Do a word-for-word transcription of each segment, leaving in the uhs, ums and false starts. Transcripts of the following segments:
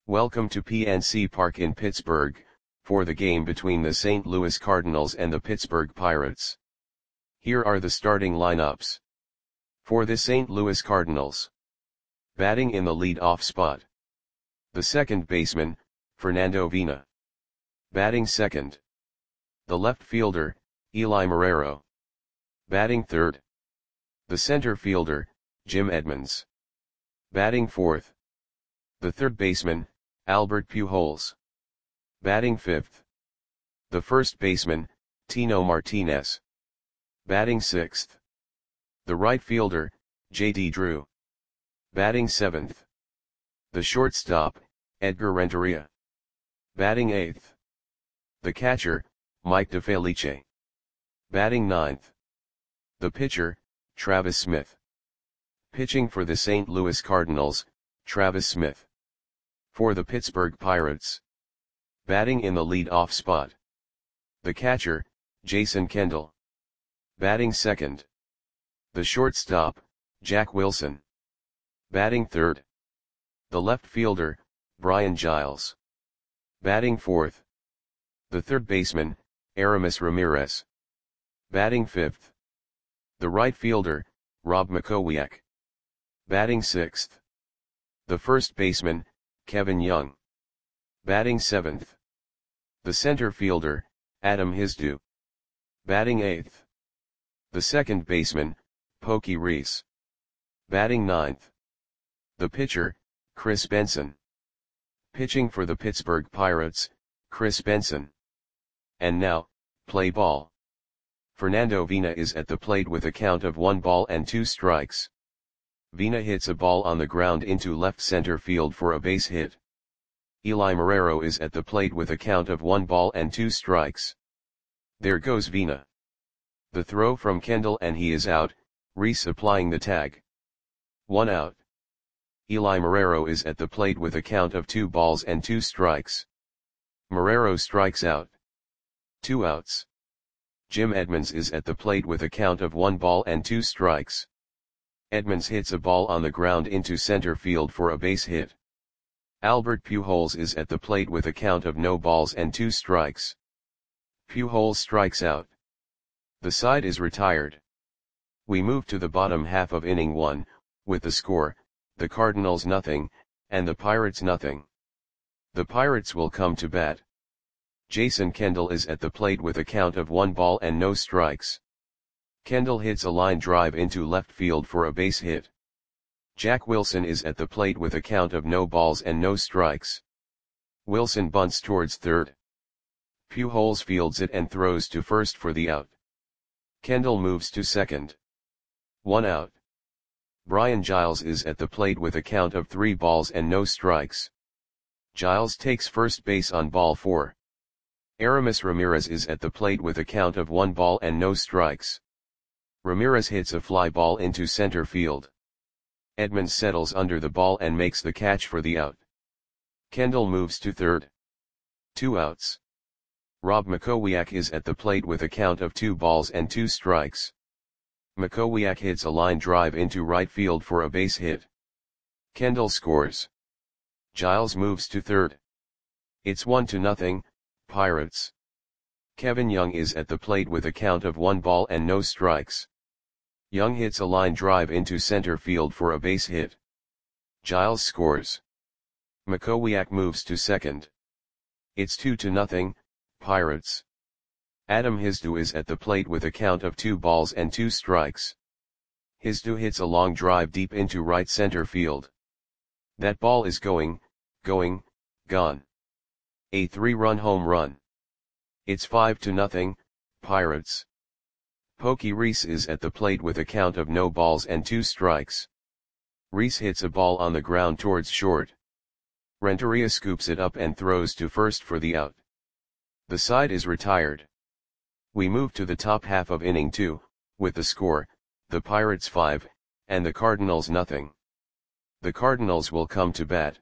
Welcome to P N C Park in Pittsburgh, for the game between the Saint Louis Cardinals and the Pittsburgh Pirates. Here are the starting lineups. For the Saint Louis Cardinals. Batting in the lead-off spot. The second baseman, Fernando Vina. Batting second. The left fielder, Eli Marrero. Batting third. The center fielder, Jim Edmonds. Batting fourth. The third baseman, Albert Pujols. Batting fifth. The first baseman, Tino Martinez. Batting sixth. The right fielder, J D Drew. Batting seventh. The shortstop, Edgar Renteria. Batting eighth. The catcher, Mike DeFelice. Batting ninth. The pitcher, Travis Smith. Pitching for the Saint Louis Cardinals, Travis Smith. For the Pittsburgh Pirates. Batting in the lead-off spot. The catcher, Jason Kendall. Batting second. The shortstop, Jack Wilson. Batting third. The left fielder, Brian Giles. Batting fourth. The third baseman, Aramis Ramirez. Batting fifth. The right fielder, Rob Makowiak. Batting sixth. The first baseman, Kevin Young. Batting seventh. The center fielder, Adam Hizdu. Batting eighth. The second baseman, Pokey Reese. Batting ninth. The pitcher, Chris Benson. Pitching for the Pittsburgh Pirates, Chris Benson. And now, play ball. Fernando Vina is at the plate with a count of one ball and two strikes. Vina hits a ball on the ground into left center field for a base hit. Eli Marrero is at the plate with a count of one ball and two strikes. There goes Vina. The throw from Kendall and he is out, Reese applying the tag. One out. Eli Marrero is at the plate with a count of two balls and two strikes. Marrero strikes out. Two outs. Jim Edmonds is at the plate with a count of one ball and two strikes. Edmonds hits a ball on the ground into center field for a base hit. Albert Pujols is at the plate with a count of no balls and two strikes. Pujols strikes out. The side is retired. We move to the bottom half of inning one, with the score, the Cardinals nothing, and the Pirates nothing. The Pirates will come to bat. Jason Kendall is at the plate with a count of one ball and no strikes. Kendall hits a line drive into left field for a base hit. Jack Wilson is at the plate with a count of no balls and no strikes. Wilson bunts towards third. Pujols fields it and throws to first for the out. Kendall moves to second. One out. Brian Giles is at the plate with a count of three balls and no strikes. Giles takes first base on ball four. Aramis Ramirez is at the plate with a count of one ball and no strikes. Ramirez hits a fly ball into center field. Edmonds settles under the ball and makes the catch for the out. Kendall moves to third. Two outs. Rob Makowiak is at the plate with a count of two balls and two strikes. Makowiak hits a line drive into right field for a base hit. Kendall scores. Giles moves to third. It's one to nothing, Pirates. Kevin Young is at the plate with a count of one ball and no strikes. Young hits a line drive into center field for a base hit. Giles scores. Makowiak moves to second. It's two to nothing, Pirates. Adam Hizdu is at the plate with a count of two balls and two strikes. Hizdu hits a long drive deep into right center field. That ball is going, going, gone. A three-run home run. It's five to nothing, Pirates. Pokey Reese is at the plate with a count of no balls and two strikes. Reese hits a ball on the ground towards short. Renteria scoops it up and throws to first for the out. The side is retired. We move to the top half of inning two, with the score, the Pirates five, and the Cardinals nothing. The Cardinals will come to bat.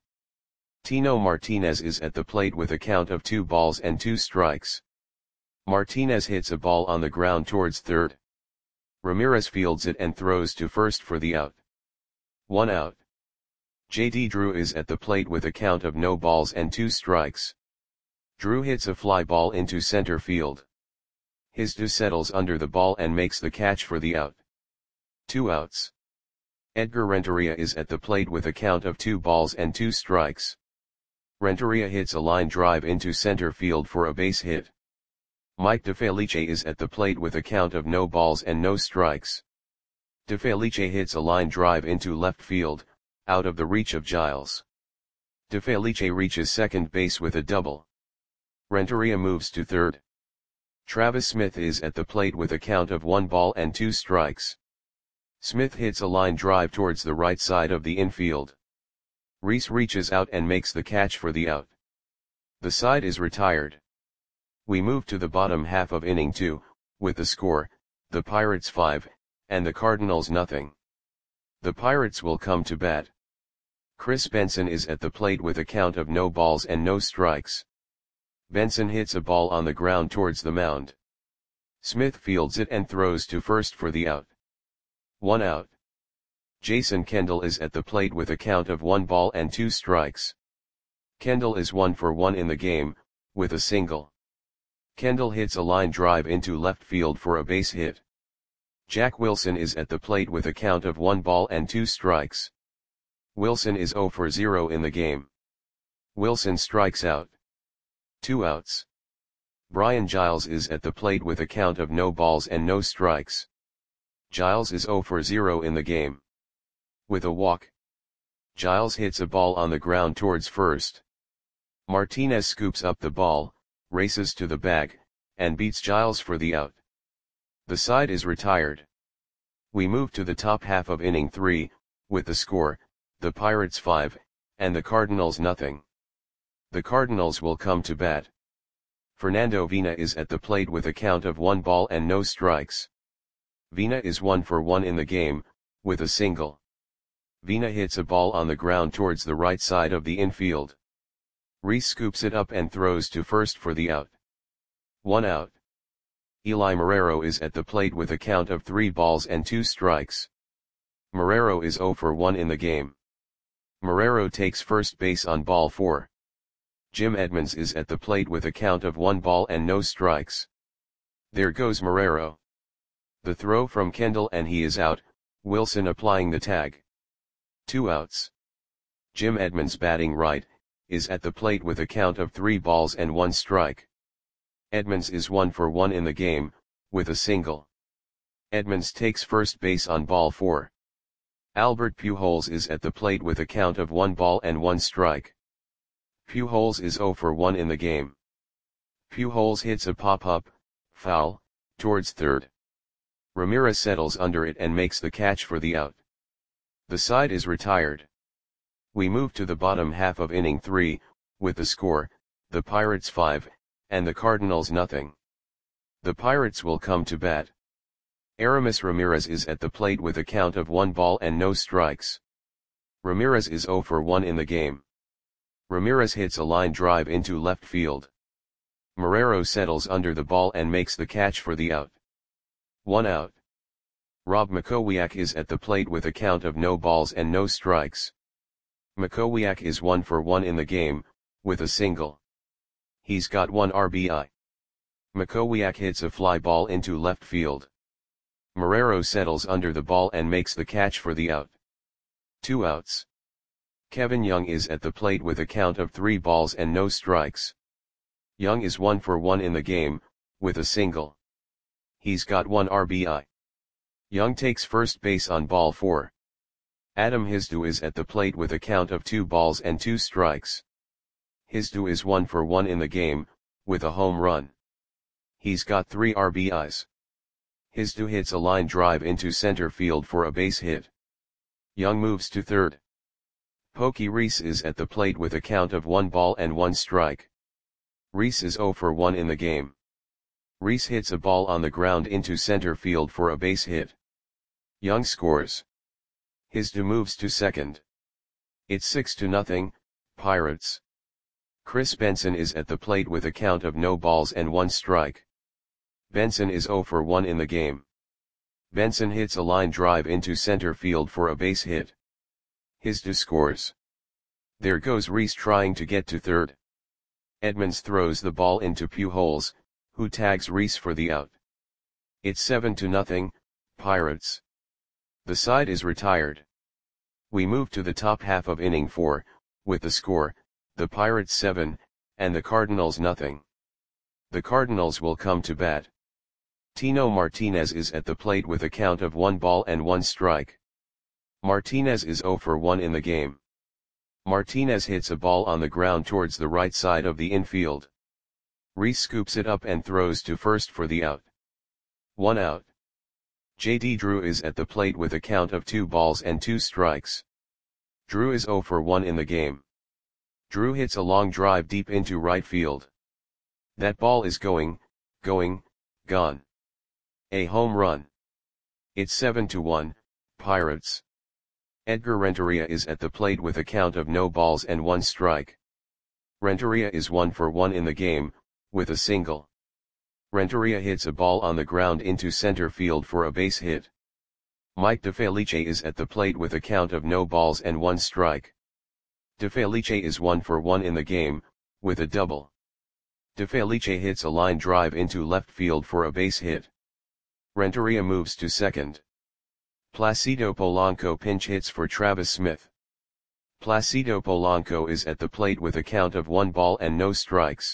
Tino Martinez is at the plate with a count of two balls and two strikes. Martinez hits a ball on the ground towards third. Ramirez fields it and throws to first for the out. One out. J D Drew is at the plate with a count of no balls and two strikes. Drew hits a fly ball into center field. Hizdu settles under the ball and makes the catch for the out. Two outs. Edgar Renteria is at the plate with a count of two balls and two strikes. Renteria hits a line drive into center field for a base hit. Mike DeFelice is at the plate with a count of no balls and no strikes. DeFelice hits a line drive into left field, out of the reach of Giles. DeFelice reaches second base with a double. Renteria moves to third. Travis Smith is at the plate with a count of one ball and two strikes. Smith hits a line drive towards the right side of the infield. Reese reaches out and makes the catch for the out. The side is retired. We move to the bottom half of inning two, with the score, the Pirates five, and the Cardinals nothing. The Pirates will come to bat. Chris Benson is at the plate with a count of no balls and no strikes. Benson hits a ball on the ground towards the mound. Smith fields it and throws to first for the out. One out. Jason Kendall is at the plate with a count of one ball and two strikes. Kendall is one for one in the game, with a single. Kendall hits a line drive into left field for a base hit. Jack Wilson is at the plate with a count of one ball and two strikes. Wilson is zero for zero in the game. Wilson strikes out. Two outs. Brian Giles is at the plate with a count of no balls and no strikes. Giles is zero for zero in the game. With a walk. Giles hits a ball on the ground towards first. Martinez scoops up the ball, races to the bag, and beats Giles for the out. The side is retired. We move to the top half of inning three, with the score, the Pirates five, and the Cardinals nothing. The Cardinals will come to bat. Fernando Vina is at the plate with a count of one ball and no strikes. Vina is one for one in the game, with a single. Vina hits a ball on the ground towards the right side of the infield. Reese scoops it up and throws to first for the out. One out. Eli Marrero is at the plate with a count of three balls and two strikes. Marrero is zero for one in the game. Marrero takes first base on ball four. Jim Edmonds is at the plate with a count of one ball and no strikes. There goes Marrero. The throw from Kendall and he is out, Wilson applying the tag. Two outs. Jim Edmonds batting right, is at the plate with a count of three balls and one strike. Edmonds is one for one in the game, with a single. Edmonds takes first base on ball four. Albert Pujols is at the plate with a count of one ball and one strike. Pujols is zero for one in the game. Pujols hits a pop-up, foul, towards third. Ramirez settles under it and makes the catch for the out. The side is retired. We move to the bottom half of inning three, with the score, the Pirates five, and the Cardinals nothing. The Pirates will come to bat. Aramis Ramirez is at the plate with a count of one ball and no strikes. Ramirez is zero for one in the game. Ramirez hits a line drive into left field. Marrero settles under the ball and makes the catch for the out. One out. Rob Makowiak is at the plate with a count of no balls and no strikes. Makowiak is one for one in the game, with a single. He's got one R B I. Makowiak hits a fly ball into left field. Marrero settles under the ball and makes the catch for the out. Two outs. Kevin Young is at the plate with a count of three balls and no strikes. Young is one for one in the game, with a single. He's got one R B I. Young takes first base on ball four. Adam Hizdu is at the plate with a count of two balls and two strikes. Hizdu is one for one in the game, with a home run. He's got three R B Is. Hizdu hits a line drive into center field for a base hit. Young moves to third. Pokey Reese is at the plate with a count of one ball and one strike. Reese is zero for one in the game. Reese hits a ball on the ground into center field for a base hit. Young scores. Hizdu moves to second. It's six to nothing, Pirates. Chris Benson is at the plate with a count of no balls and one strike. Benson is zero for one in the game. Benson hits a line drive into center field for a base hit. Hizdu scores. There goes Reese trying to get to third. Edmonds throws the ball into Pujols, who tags Reese for the out. It's seven to nothing, Pirates. The side is retired. We move to the top half of inning four, with the score, the Pirates seven, and the Cardinals nothing. The Cardinals will come to bat. Tino Martinez is at the plate with a count of one ball and one strike. Martinez is zero for one in the game. Martinez hits a ball on the ground towards the right side of the infield. Reese scoops it up and throws to first for the out. One out. J D Drew is at the plate with a count of two balls and two strikes. Drew is zero for one in the game. Drew hits a long drive deep into right field. That ball is going, going, gone. A home run. It's seven to one, Pirates. Edgar Renteria is at the plate with a count of no balls and one strike. Renteria is one for one in the game, with a single. Renteria hits a ball on the ground into center field for a base hit. Mike DeFelice is at the plate with a count of no balls and one strike. DeFelice is one for one in the game, with a double. DeFelice hits a line drive into left field for a base hit. Renteria moves to second. Placido Polanco pinch hits for Travis Smith. Placido Polanco is at the plate with a count of one ball and no strikes.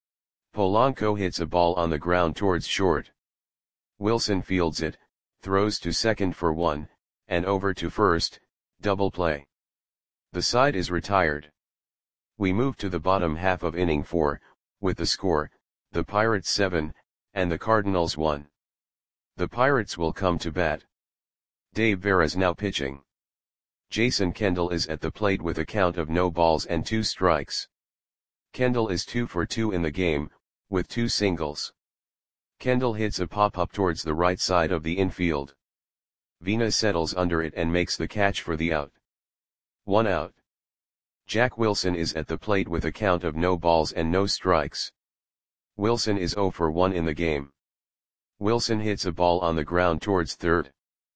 Polanco hits a ball on the ground towards short. Wilson fields it, throws to second for one, and over to first, double play. The side is retired. We move to the bottom half of inning four, with the score, the Pirates seven, and the Cardinals one. The Pirates will come to bat. Dave Veras now pitching. Jason Kendall is at the plate with a count of no balls and two strikes. Kendall is two for two in the game, with two singles. Kendall hits a pop-up towards the right side of the infield. Vina settles under it and makes the catch for the out. One out. Jack Wilson is at the plate with a count of no balls and no strikes. Wilson is zero for one in the game. Wilson hits a ball on the ground towards third.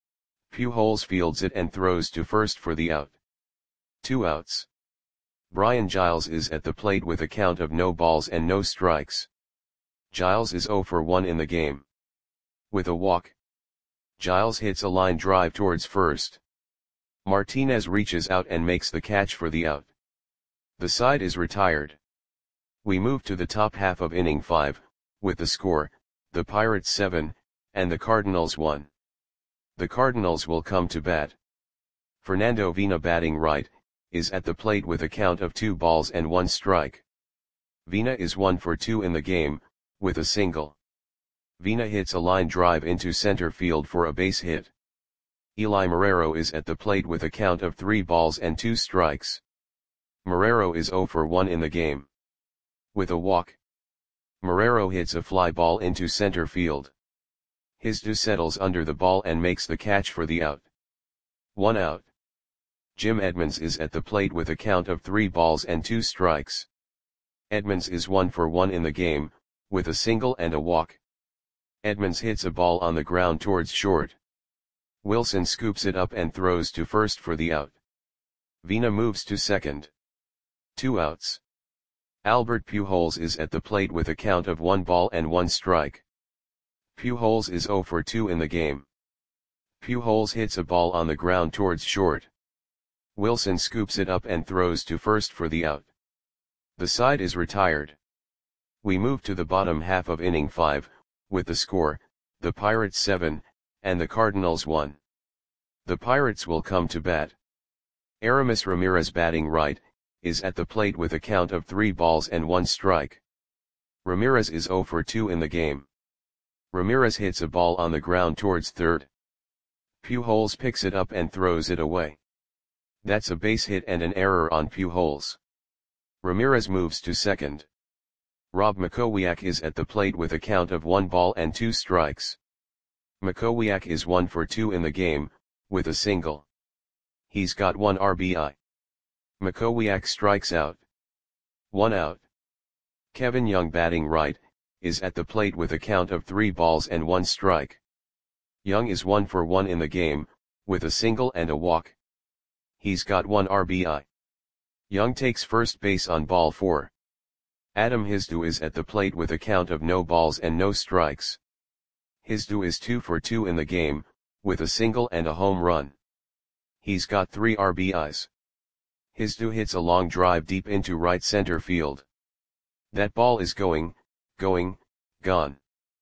Pujols fields it and throws to first for the out. Two outs. Brian Giles is at the plate with a count of no balls and no strikes. Giles is zero for one in the game. With a walk. Giles hits a line drive towards first. Martinez reaches out and makes the catch for the out. The side is retired. We move to the top half of inning five, with the score, the Pirates seven, and the Cardinals one. The Cardinals will come to bat. Fernando Vina batting right, is at the plate with a count of two balls and one strike. Vina is one for two in the game, with a single. Vina hits a line drive into center field for a base hit. Eli Marrero is at the plate with a count of three balls and two strikes. Marrero is zero for one in the game. With a walk. Marrero hits a fly ball into center field. Hizdu settles under the ball and makes the catch for the out. One out. Jim Edmonds is at the plate with a count of three balls and two strikes. Edmonds is one for one in the game, with a single and a walk. Edmonds hits a ball on the ground towards short. Wilson scoops it up and throws to first for the out. Vina moves to second. Two outs. Albert Pujols is at the plate with a count of one ball and one strike. Pujols is zero for two in the game. Pujols hits a ball on the ground towards short. Wilson scoops it up and throws to first for the out. The side is retired. We move to the bottom half of inning five, with the score, the Pirates seven, and the Cardinals one. The Pirates will come to bat. Aramis Ramirez batting right, is at the plate with a count of three balls and one strike. Ramirez is zero for two in the game. Ramirez hits a ball on the ground towards third. Pujols picks it up and throws it away. That's a base hit and an error on Pujols. Ramirez moves to second. Rob Makowiak is at the plate with a count of one ball and two strikes. Makowiak is one for two in the game, with a single. He's got one R B I. Makowiak strikes out. One out. Kevin Young batting right, is at the plate with a count of three balls and one strike. Young is one for one in the game, with a single and a walk. He's got one R B I. Young takes first base on ball four. Adam Hizdu is at the plate with a count of no balls and no strikes. Hizdu is two for two in the game, with a single and a home run. He's got three R B Is. Hizdu hits a long drive deep into right center field. That ball is going, going, gone.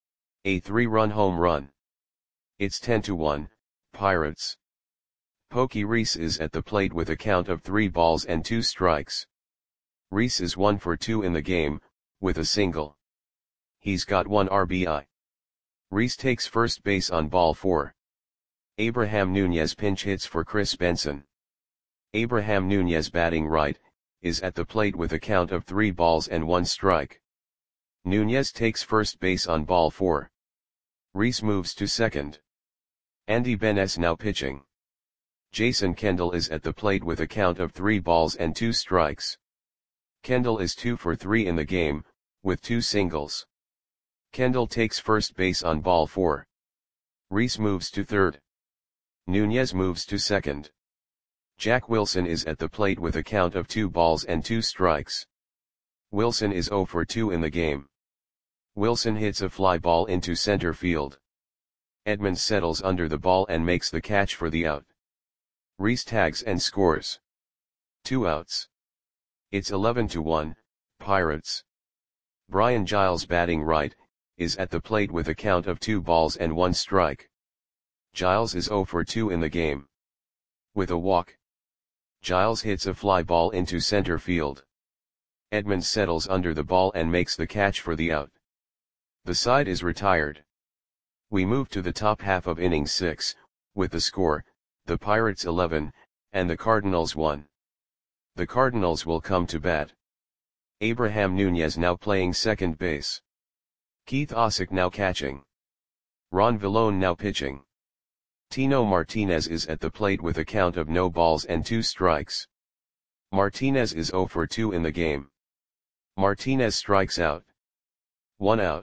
A three-run home run. It's ten to one, Pirates. Pokey Reese is at the plate with a count of three balls and two strikes. Reese is one for two in the game, with a single. He's got one R B I. Reese takes first base on ball four. Abraham Nunez pinch hits for Chris Benson. Abraham Nunez, batting right, is at the plate with a count of three balls and one strike. Nunez takes first base on ball four. Reese moves to second. Andy Benes now pitching. Jason Kendall is at the plate with a count of three balls and two strikes. Kendall is two for three in the game, with two singles. Kendall takes first base on ball four. Reese moves to third. Nunez moves to second. Jack Wilson is at the plate with a count of two balls and two strikes. Wilson is zero for two in the game. Wilson hits a fly ball into center field. Edmonds settles under the ball and makes the catch for the out. Reese tags and scores. Two outs. It's eleven to one, Pirates. Brian Giles, batting right, is at the plate with a count of two balls and one strike. Giles is zero for two in the game. With a walk. Giles hits a fly ball into center field. Edmonds settles under the ball and makes the catch for the out. The side is retired. We move to the top half of inning six, with the score, the Pirates eleven, and the Cardinals one. The Cardinals will come to bat. Abraham Nunez now playing second base. Keith Osick now catching. Ron Villone now pitching. Tino Martinez is at the plate with a count of no balls and two strikes. Martinez is zero for two in the game. Martinez strikes out. One out.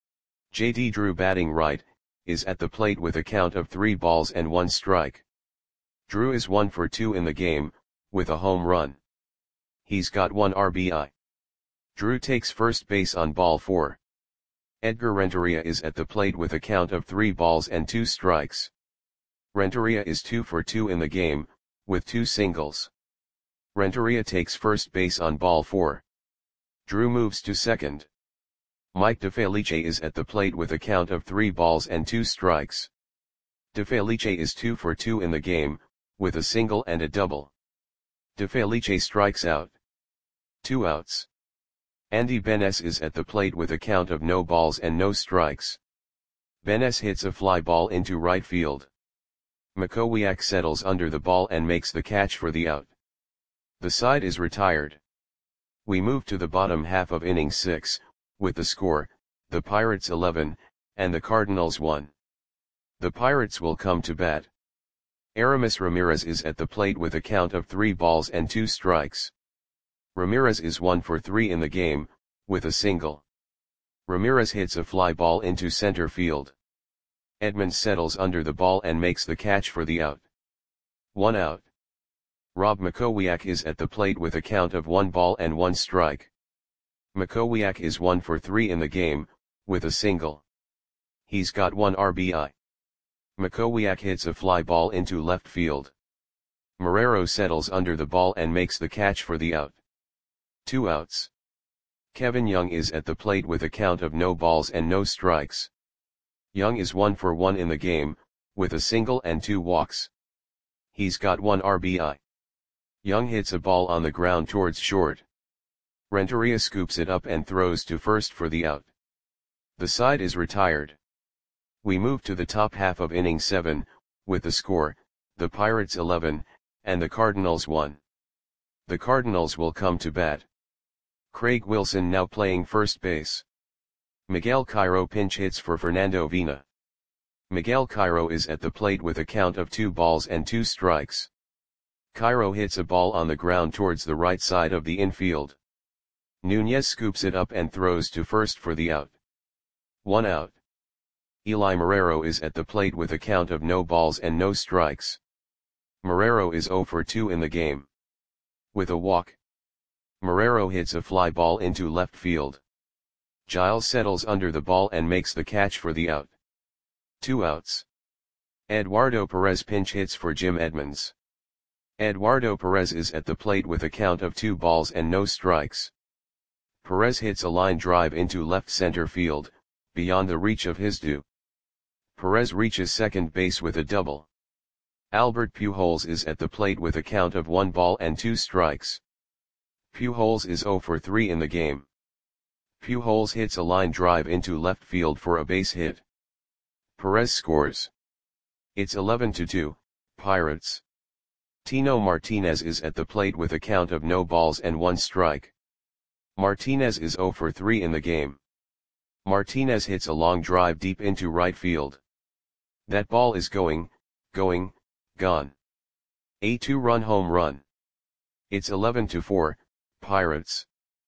J D Drew, batting right, is at the plate with a count of three balls and one strike. Drew is one for two in the game, with a home run. He's got one R B I. Drew takes first base on ball four. Edgar Renteria is at the plate with a count of three balls and two strikes. Renteria is two for two in the game, with two singles. Renteria takes first base on ball four. Drew moves to second. Mike DeFelice is at the plate with a count of three balls and two strikes. DeFelice is two for two in the game, with a single and a double. DeFelice strikes out. Two outs. Andy Benes is at the plate with a count of no balls and no strikes. Benes hits a fly ball into right field. Makowiak settles under the ball and makes the catch for the out. The side is retired. We move to the bottom half of inning six, with the score, the Pirates eleven, and the Cardinals one. The Pirates will come to bat. Aramis Ramirez is at the plate with a count of three balls and two strikes. Ramirez is one for three in the game, with a single. Ramirez hits a fly ball into center field. Edmonds settles under the ball and makes the catch for the out. One out. Rob Makowiak is at the plate with a count of one ball and one strike. Makowiak is one for three in the game, with a single. He's got one R B I. Makowiak hits a fly ball into left field. Marrero settles under the ball and makes the catch for the out. Two outs. Kevin Young is at the plate with a count of no balls and no strikes. Young is one for one in the game, with a single and two walks. He's got one R B I. Young hits a ball on the ground towards short. Renteria scoops it up and throws to first for the out. The side is retired. We move to the top half of inning seven, with the score, the Pirates eleven, and the Cardinals one. The Cardinals will come to bat. Craig Wilson now playing first base. Miguel Cairo pinch hits for Fernando Vina. Miguel Cairo is at the plate with a count of two balls and two strikes. Cairo hits a ball on the ground towards the right side of the infield. Nunez scoops it up and throws to first for the out. One out. Eli Marrero is at the plate with a count of no balls and no strikes. Marrero is zero for two in the game. With a walk. Marrero hits a fly ball into left field. Giles settles under the ball and makes the catch for the out. Two outs. Eduardo Perez pinch hits for Jim Edmonds. Eduardo Perez is at the plate with a count of two balls and no strikes. Perez hits a line drive into left center field, beyond the reach of Hizdu. Perez reaches second base with a double. Albert Pujols is at the plate with a count of one ball and two strikes. Pujols is zero for three in the game. Pujols hits a line drive into left field for a base hit. Perez scores. It's eleven to two, Pirates. Tino Martinez is at the plate with a count of no balls and one strike. Martinez is zero for three in the game. Martinez hits a long drive deep into right field. That ball is going, going, gone. A two-run home run. It's eleven to four, Pirates.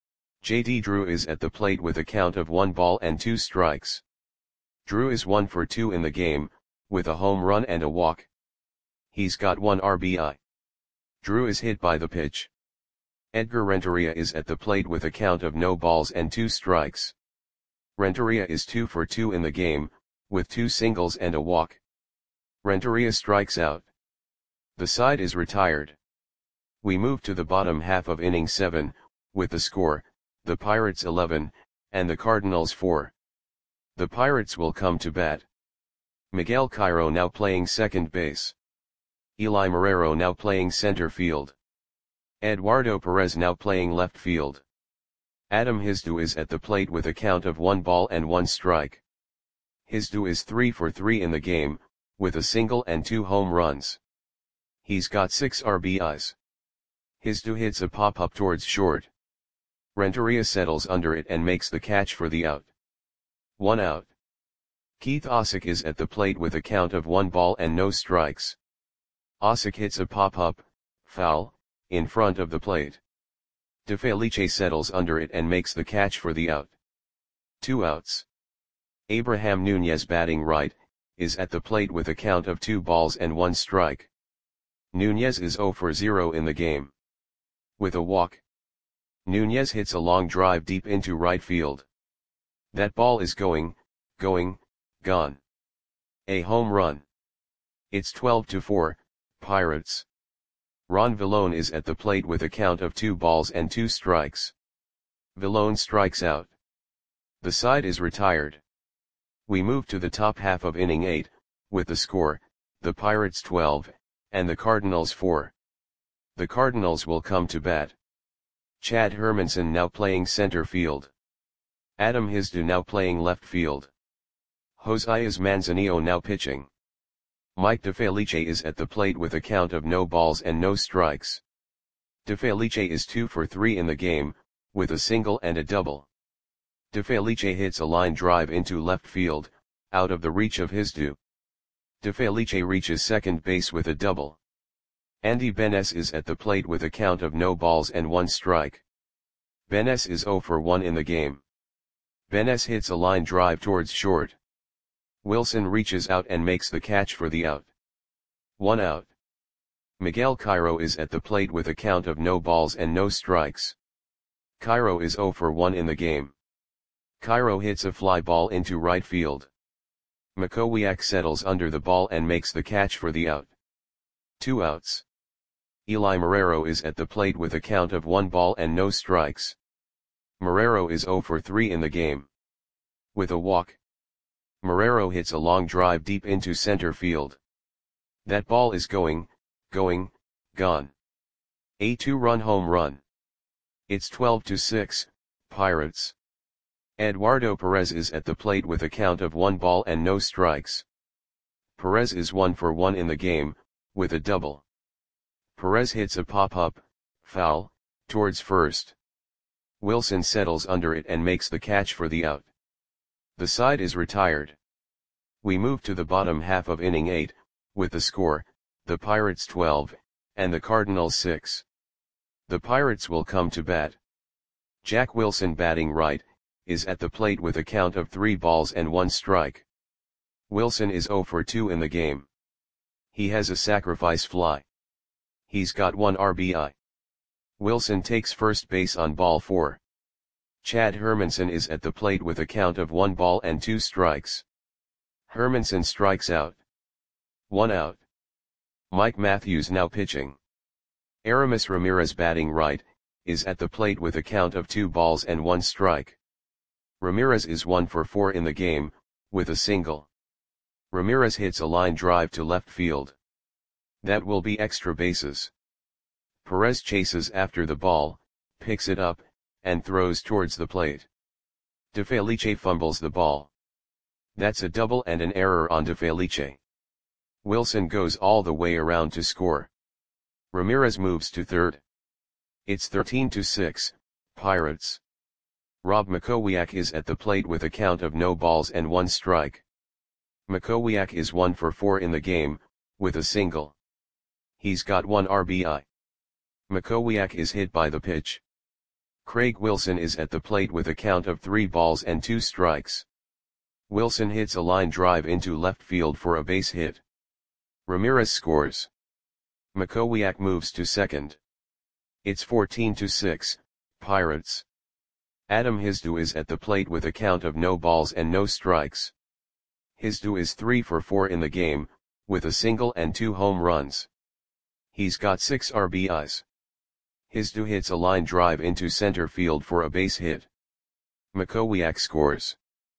J D Drew is at the plate with a count of one ball and two strikes. Drew is one for two in the game, with a home run and a walk. He's got one R B I. Drew is hit by the pitch. Edgar Renteria is at the plate with a count of no balls and two strikes. Renteria is two for two in the game, with two singles and a walk. Renteria strikes out. The side is retired. We move to the bottom half of inning seven, with the score, the Pirates eleven, and the Cardinals four. The Pirates will come to bat. Miguel Cairo now playing second base. Eli Marrero now playing center field. Eduardo Perez now playing left field. Adam Hizdu is at the plate with a count of one ball and one strike. Hizdu is three for three in the game, with a single and two home runs. He's got six R B Is. Hizdu hits a pop-up towards short. Renteria settles under it and makes the catch for the out. One out. Keith Osick is at the plate with a count of one ball and no strikes. Osick hits a pop-up, foul, in front of the plate. DeFelice settles under it and makes the catch for the out. Two outs. Abraham Nunez batting right, is at the plate with a count of two balls and one strike. Nunez is zero for zero in the game. With a walk. Nunez hits a long drive deep into right field. That ball is going, going, gone. A home run. It's twelve to four, Pirates. Ron Villone is at the plate with a count of two balls and two strikes. Villone strikes out. The side is retired. We move to the top half of inning eight, with the score, the Pirates twelve, and the Cardinals four. The Cardinals will come to bat. Chad Hermanson now playing center field. Adam Hizdu now playing left field. Josias Manzanillo now pitching. Mike DeFelice is at the plate with a count of no balls and no strikes. DeFelice is two for three in the game, with a single and a double. DeFelice hits a line drive into left field, out of the reach of Hizdu. DeFelice reaches second base with a double. Andy Benes is at the plate with a count of no balls and one strike. Benes is zero for one in the game. Benes hits a line drive towards short. Wilson reaches out and makes the catch for the out. One out. Miguel Cairo is at the plate with a count of no balls and no strikes. Cairo is zero for one in the game. Cairo hits a fly ball into right field. Makowiak settles under the ball and makes the catch for the out. Two outs. Eli Marrero is at the plate with a count of one ball and no strikes. Marrero is zero for three in the game. With a walk. Marrero hits a long drive deep into center field. That ball is going, going, gone. A two-run home run. It's twelve to six, Pirates. Eduardo Perez is at the plate with a count of one ball and no strikes. Perez is one for one in the game, with a double. Perez hits a pop-up, foul, towards first. Wilson settles under it and makes the catch for the out. The side is retired. We move to the bottom half of inning eight, with the score, the Pirates twelve, and the Cardinals six. The Pirates will come to bat. Jack Wilson batting right, is at the plate with a count of three balls and one strike. Wilson is zero for two in the game. He has a sacrifice fly. He's got one R B I. Wilson takes first base on ball four. Chad Hermanson is at the plate with a count of one ball and two strikes. Hermanson strikes out. One out. Mike Matthews now pitching. Aramis Ramirez batting right, is at the plate with a count of two balls and one strike. Ramirez is one for four in the game, with a single. Ramirez hits a line drive to left field. That will be extra bases. Perez chases after the ball, picks it up, and throws towards the plate. DeFelice fumbles the ball. That's a double and an error on DeFelice. Wilson goes all the way around to score. Ramirez moves to third. It's thirteen to six, Pirates. Rob Makowiak is at the plate with a count of no balls and one strike. Makowiak is one for four in the game, with a single. He's got one R B I. Makowiak is hit by the pitch. Craig Wilson is at the plate with a count of three balls and two strikes. Wilson hits a line drive into left field for a base hit. Ramirez scores. Makowiak moves to second. It's fourteen to six, Pirates. Adam Hizdu is at the plate with a count of no balls and no strikes. Hizdu is three for four in the game, with a single and two home runs. He's got six R B Is. Hizdu hits a line drive into center field for a base hit. Makowiak scores.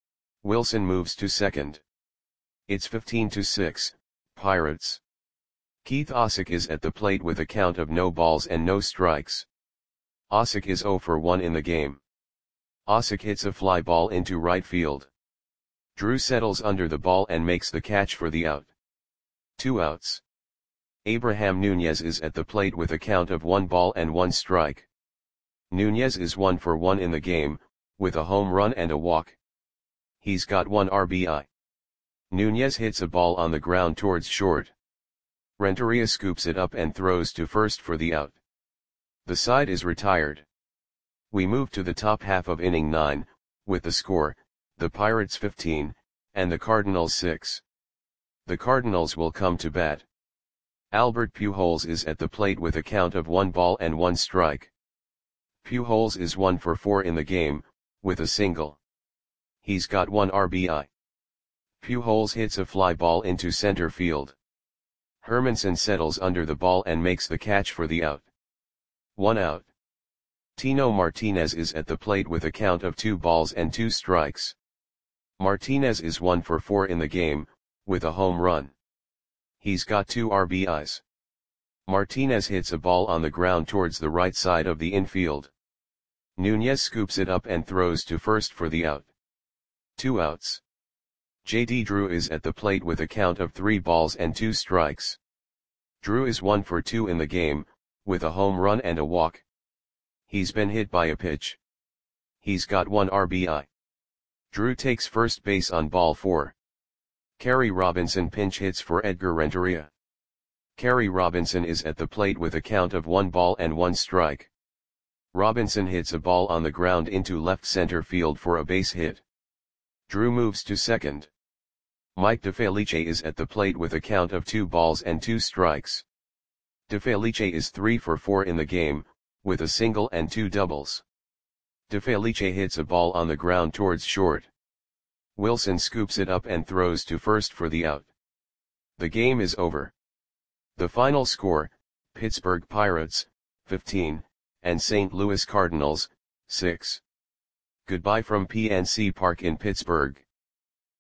Wilson moves to second. It's fifteen to six, Pirates. Keith Osick is at the plate with a count of no balls and no strikes. Osick is zero for one in the game. Osick hits a fly ball into right field. Drew settles under the ball and makes the catch for the out. Two outs. Abraham Nunez is at the plate with a count of one ball and one strike. Nunez is one for one in the game, with a home run and a walk. He's got one R B I. Nunez hits a ball on the ground towards short. Renteria scoops it up and throws to first for the out. The side is retired. We move to the top half of inning nine, with the score, the Pirates fifteen, and the Cardinals six. The Cardinals will come to bat. Albert Pujols is at the plate with a count of one ball and one strike. Pujols is one for four in the game, with a single. He's got one R B I. Pujols hits a fly ball into center field. Hermanson settles under the ball and makes the catch for the out. One out. Tino Martinez is at the plate with a count of two balls and two strikes. Martinez is one for four in the game, with a home run. He's got two R B Is. Martinez hits a ball on the ground towards the right side of the infield. Nunez scoops it up and throws to first for the out. Two outs. J D Drew is at the plate with a count of three balls and two strikes. Drew is one for two in the game, with a home run and a walk. He's been hit by a pitch. He's got one R B I. Drew takes first base on ball four. Kerry Robinson pinch hits for Edgar Renteria. Kerry Robinson is at the plate with a count of one ball and one strike. Robinson hits a ball on the ground into left center field for a base hit. Drew moves to second. Mike DeFelice is at the plate with a count of two balls and two strikes. DeFelice is three for four in the game, with a single and two doubles. DeFelice hits a ball on the ground towards short. Wilson scoops it up and throws to first for the out. The game is over. The final score, Pittsburgh Pirates, fifteen, and Saint Louis Cardinals, six. Goodbye from P N C Park in Pittsburgh.